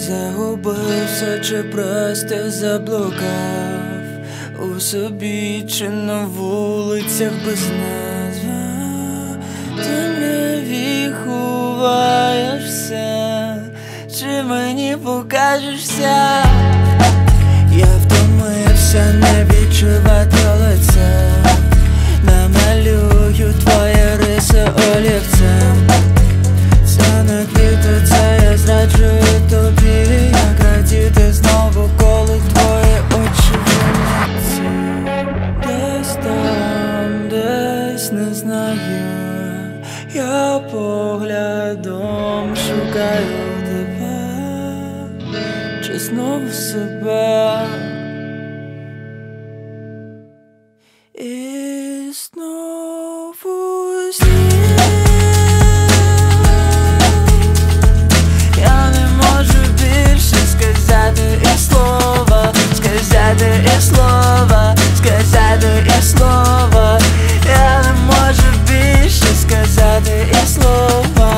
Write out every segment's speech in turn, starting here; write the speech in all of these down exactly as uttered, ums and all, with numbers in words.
Загубився чи просто заблукав у собі, чи на вулицях без назви. Темряві ховаєшся, чи мені покажешся? Я втомився не відчувати лице, намалюю твої риси олівцем. Це не квіти, це я зраджую тобі. Як радіти знову, коли твої очі виняться. Десь там, десь не знаю, я поглядом шукаю тебе, чи знову себе. І знову сніг. Я не можу більше сказати і слова, сказати і слова, сказати і слова. Я не можу більше сказати і слова.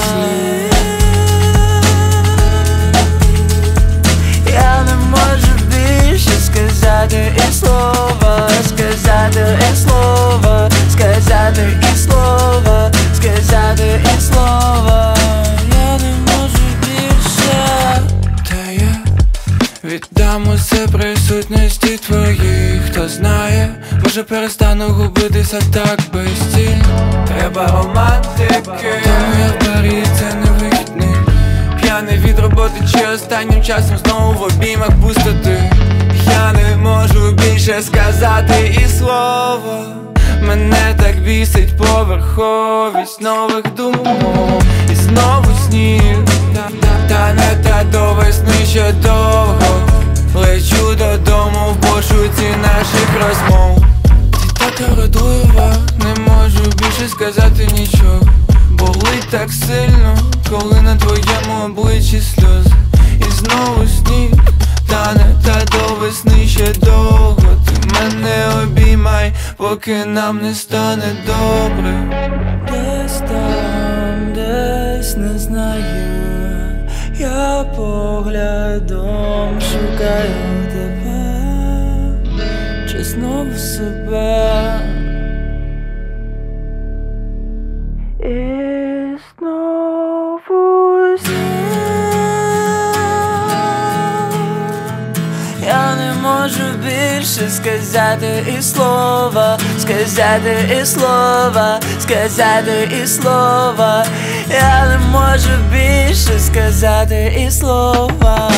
Я не можу більше сказати і слова, сказати і слова, сказати і слова, сказати і слова. Я не можу більше. Та я віддам усе присутності твоїх. Хто знає, може перестану губитися так безцільно. Треба романтики, тому я в парі, це не вихідний. П'яний від роботи чи останнім часом знову в обіймах пустоти. Я не можу більше сказати і слова. Мене так бісить поверховість нових думок. І знову сніг, та не та до весни ще довго. Лечу додому в пошуці наших розмов. Ти така вродлива, не можу більше сказати нічого. Болить так сильно, коли на твоєму обличчі сльози. І знову сніг, та не та до весни ще довго. Ти мене обіймай, поки нам не стане добре. Десь там, десь не знаю, я поглядом шукаю тебе, чи знову себе. І знову сніг. Я не можу більше сказати і слова, сказати і слова, сказати і слова. Я не можу більше сказати і слова.